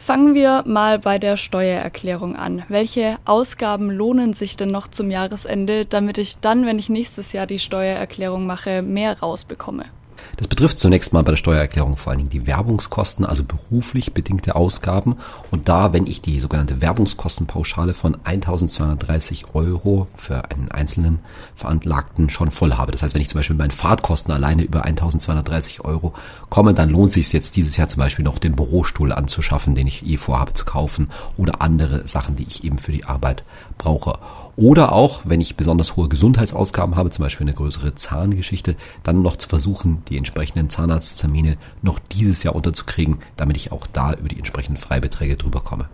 Fangen wir mal bei der Steuererklärung an. Welche Ausgaben lohnen sich denn noch zum Jahresende, damit ich dann, wenn ich nächstes Jahr die Steuererklärung mache, mehr rausbekomme? Das betrifft zunächst mal bei der Steuererklärung vor allen Dingen die Werbungskosten, also beruflich bedingte Ausgaben. Und da, wenn ich die sogenannte Werbungskostenpauschale von 1.230 € für einen einzelnen Veranlagten schon voll habe. Das heißt, wenn ich zum Beispiel mit meinen Fahrtkosten alleine über 1.230 € komme, dann lohnt es sich jetzt dieses Jahr zum Beispiel noch den Bürostuhl anzuschaffen, den ich vorhabe zu kaufen, oder andere Sachen, die ich eben für die Arbeit brauche. Oder auch, wenn ich besonders hohe Gesundheitsausgaben habe, zum Beispiel eine größere Zahngeschichte, dann noch zu versuchen, die entsprechenden Zahnarzttermine noch dieses Jahr unterzukriegen, damit ich auch da über die entsprechenden Freibeträge drüber komme.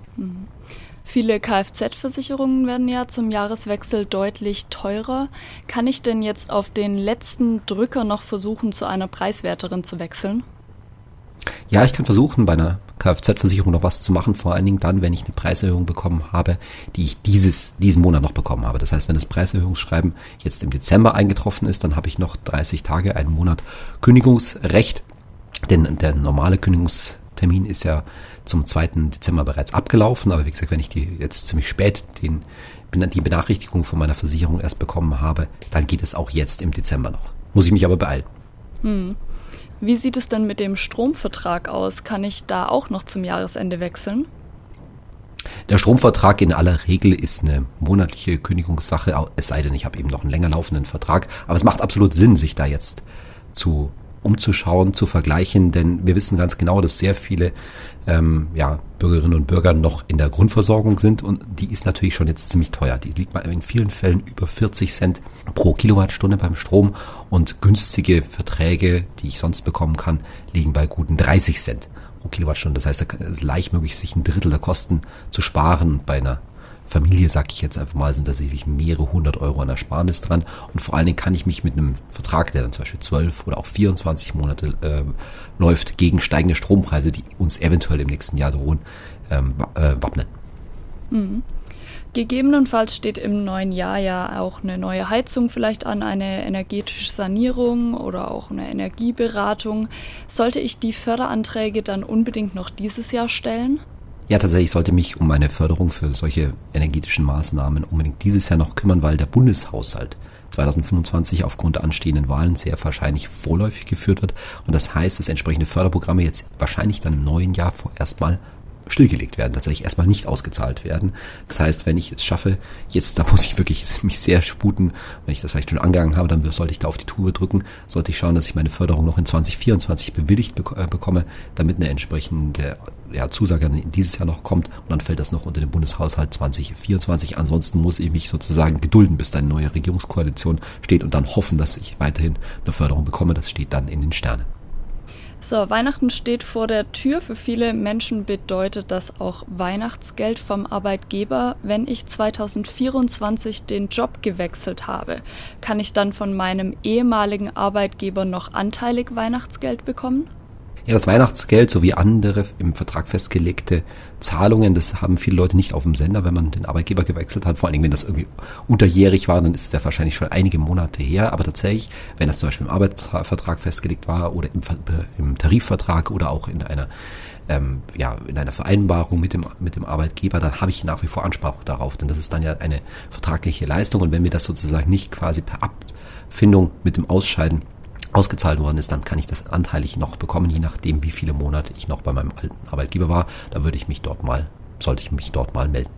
Viele Kfz-Versicherungen werden ja zum Jahreswechsel deutlich teurer. Kann ich denn jetzt auf den letzten Drücker noch versuchen, zu einer preiswerteren zu wechseln? Ja, ich kann versuchen, bei einer Kfz-Versicherung noch was zu machen, vor allen Dingen dann, wenn ich eine Preiserhöhung bekommen habe, die ich diesen Monat noch bekommen habe. Das heißt, wenn das Preiserhöhungsschreiben jetzt im Dezember eingetroffen ist, dann habe ich noch 30 Tage, einen Monat Kündigungsrecht, denn der normale Kündigungstermin ist ja zum 2. Dezember bereits abgelaufen, aber wie gesagt, wenn ich die jetzt ziemlich spät die Benachrichtigung von meiner Versicherung erst bekommen habe, dann geht es auch jetzt im Dezember noch. Muss ich mich aber beeilen. Wie sieht es denn mit dem Stromvertrag aus? Kann ich da auch noch zum Jahresende wechseln? Der Stromvertrag in aller Regel ist eine monatliche Kündigungssache, es sei denn, ich habe eben noch einen länger laufenden Vertrag. Aber es macht absolut Sinn, sich da jetzt umzuschauen, zu vergleichen, denn wir wissen ganz genau, dass sehr viele Bürgerinnen und Bürger noch in der Grundversorgung sind und die ist natürlich schon jetzt ziemlich teuer. Die liegt in vielen Fällen über 40 Cent pro Kilowattstunde beim Strom und günstige Verträge, die ich sonst bekommen kann, liegen bei guten 30 Cent pro Kilowattstunde. Das heißt, da ist leicht möglich, sich ein Drittel der Kosten zu sparen. Bei einer Familie, sage ich jetzt einfach mal, sind tatsächlich mehrere 100 € an Ersparnis dran. Und vor allen Dingen kann ich mich mit einem Vertrag, der dann zum Beispiel 12 oder auch 24 Monate läuft, gegen steigende Strompreise, die uns eventuell im nächsten Jahr drohen, wappnen. Gegebenenfalls steht im neuen Jahr ja auch eine neue Heizung vielleicht an, eine energetische Sanierung oder auch eine Energieberatung. Sollte ich die Förderanträge dann unbedingt noch dieses Jahr stellen? Ja, tatsächlich sollte mich um eine Förderung für solche energetischen Maßnahmen unbedingt dieses Jahr noch kümmern, weil der Bundeshaushalt 2025 aufgrund der anstehenden Wahlen sehr wahrscheinlich vorläufig geführt wird. Und das heißt, dass entsprechende Förderprogramme jetzt wahrscheinlich dann im neuen Jahr vorerst mal stillgelegt werden, tatsächlich erstmal nicht ausgezahlt werden. Das heißt, wenn ich es schaffe, da muss ich wirklich mich sehr sputen, wenn ich das vielleicht schon angegangen habe, dann sollte ich da auf die Tube drücken, sollte ich schauen, dass ich meine Förderung noch in 2024 bewilligt bekomme, damit eine entsprechende Zusage dieses Jahr noch kommt und dann fällt das noch unter den Bundeshaushalt 2024. Ansonsten muss ich mich sozusagen gedulden, bis eine neue Regierungskoalition steht und dann hoffen, dass ich weiterhin eine Förderung bekomme. Das steht dann in den Sternen. So, Weihnachten steht vor der Tür. Für viele Menschen bedeutet das auch Weihnachtsgeld vom Arbeitgeber. Wenn ich 2024 den Job gewechselt habe, kann ich dann von meinem ehemaligen Arbeitgeber noch anteilig Weihnachtsgeld bekommen? Ja, das Weihnachtsgeld sowie andere im Vertrag festgelegte Zahlungen, das haben viele Leute nicht auf dem Sender, wenn man den Arbeitgeber gewechselt hat. Vor allen Dingen, wenn das irgendwie unterjährig war, dann ist es ja wahrscheinlich schon einige Monate her. Aber tatsächlich, wenn das zum Beispiel im Arbeitsvertrag festgelegt war oder im Tarifvertrag oder auch in einer Vereinbarung mit dem Arbeitgeber, dann habe ich nach wie vor Anspruch darauf, denn das ist dann ja eine vertragliche Leistung. Und wenn mir das sozusagen nicht quasi per Abfindung mit dem Ausscheiden ausgezahlt worden ist, dann kann ich das anteilig noch bekommen, je nachdem, wie viele Monate ich noch bei meinem alten Arbeitgeber war. Da sollte ich mich dort mal melden.